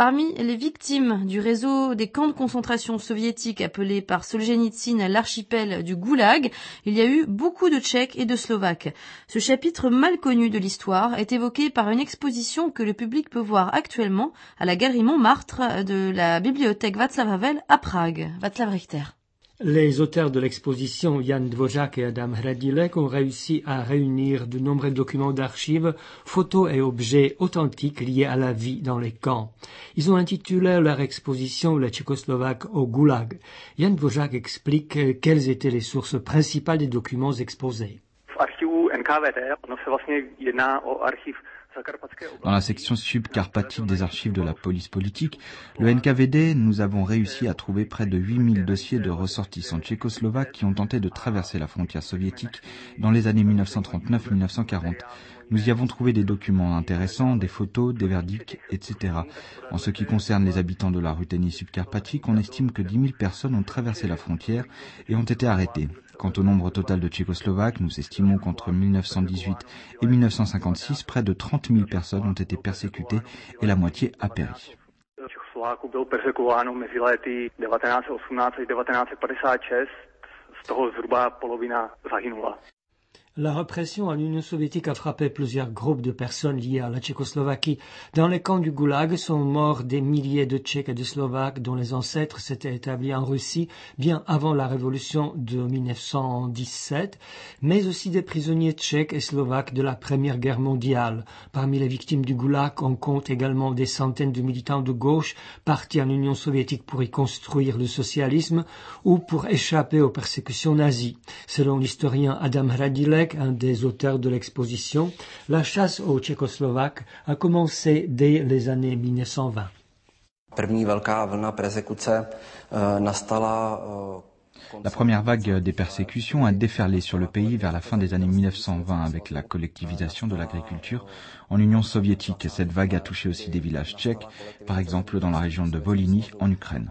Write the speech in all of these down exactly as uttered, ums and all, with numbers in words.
Parmi les victimes du réseau des camps de concentration soviétiques appelé par Solzhenitsyn l'archipel du Goulag, il y a eu beaucoup de Tchèques et de Slovaques. Ce chapitre mal connu de l'histoire est évoqué par une exposition que le public peut voir actuellement à la galerie Montmartre de la bibliothèque Václav Havel à Prague. Václav Richter. Les auteurs de l'exposition, Jan Dvořák et Adam Hradilek, ont réussi à réunir de nombreux documents d'archives, photos et objets authentiques liés à la vie dans les camps. Ils ont intitulé leur exposition « Les Tchécoslovaques au Goulag ». Jan Dvořák explique quelles étaient les sources principales des documents exposés. Dans la section subcarpatique des archives de la police politique, le N K V D, nous avons réussi à trouver près de huit mille dossiers de ressortissants tchécoslovaques qui ont tenté de traverser la frontière soviétique dans les années mille neuf cent trente-neuf à mille neuf cent quarante. Nous y avons trouvé des documents intéressants, des photos, des verdicts, et cetera. En ce qui concerne les habitants de la Ruthénie subcarpatique, on estime que dix mille personnes ont traversé la frontière et ont été arrêtées. Quant au nombre total de Tchécoslovaques, nous estimons qu'entre mille neuf cent dix-huit et mille neuf cent cinquante-six, près de trente mille personnes ont été persécutées et la moitié a péri. La répression à l'Union soviétique a frappé plusieurs groupes de personnes liées à la Tchécoslovaquie. Dans les camps du Goulag sont morts des milliers de Tchèques et de Slovaques dont les ancêtres s'étaient établis en Russie bien avant la révolution de mille neuf cent dix-sept, mais aussi des prisonniers tchèques et slovaques de la Première Guerre mondiale. Parmi les victimes du Goulag, on compte également des centaines de militants de gauche partis en Union soviétique pour y construire le socialisme ou pour échapper aux persécutions nazies. Selon l'historien Adam Hradilek, un des auteurs de l'exposition, la chasse aux Tchécoslovaques a commencé dès les années mille neuf cent vingt. La première vague des persécutions a déferlé sur le pays vers la fin des années mille neuf cent vingt avec la collectivisation de l'agriculture en Union soviétique. Cette vague a touché aussi des villages tchèques, par exemple dans la région de Volhynie en Ukraine.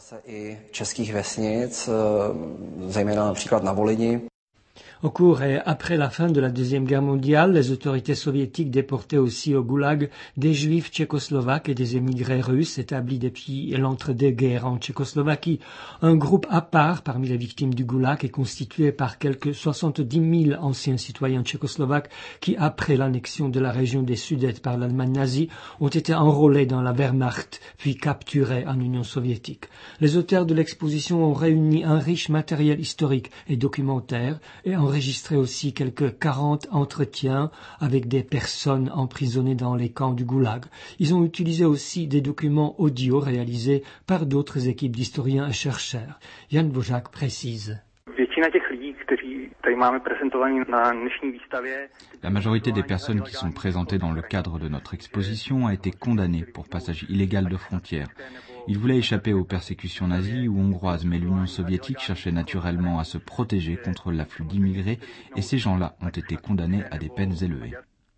Au cours et après la fin de la Deuxième Guerre mondiale, les autorités soviétiques déportaient aussi au Goulag des juifs tchécoslovaques et des émigrés russes établis depuis l'entre-deux-guerres en Tchécoslovaquie. Un groupe à part parmi les victimes du Goulag est constitué par quelques soixante-dix mille anciens citoyens tchécoslovaques qui, après l'annexion de la région des Sudètes par l'Allemagne nazie, ont été enrôlés dans la Wehrmacht puis capturés en Union soviétique. Les auteurs de l'exposition ont réuni un riche matériel historique et documentaire et enregistré aussi quelques quarante entretiens avec des personnes emprisonnées dans les camps du Goulag. Ils ont utilisé aussi des documents audio réalisés par d'autres équipes d'historiens et chercheurs. Jan Dvořák précise. La majorité des personnes qui sont présentées dans le cadre de notre exposition a été condamnée pour passage illégal de frontières. Ils voulaient échapper aux persécutions nazies ou hongroises, mais l'Union soviétique cherchait naturellement à se protéger contre l'afflux d'immigrés et ces gens-là ont été condamnés à des peines élevées.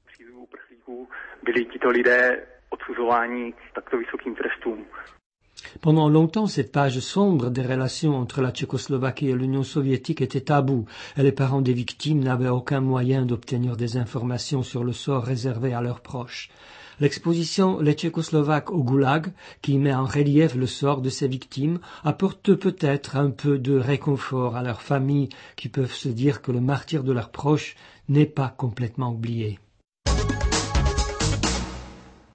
Pendant longtemps, cette page sombre des relations entre la Tchécoslovaquie et l'Union soviétique était taboue, et les parents des victimes n'avaient aucun moyen d'obtenir des informations sur le sort réservé à leurs proches. L'exposition Les Tchécoslovaques au Goulag, qui met en relief le sort de ces victimes, apporte peut-être un peu de réconfort à leurs familles qui peuvent se dire que le martyre de leurs proches n'est pas complètement oublié.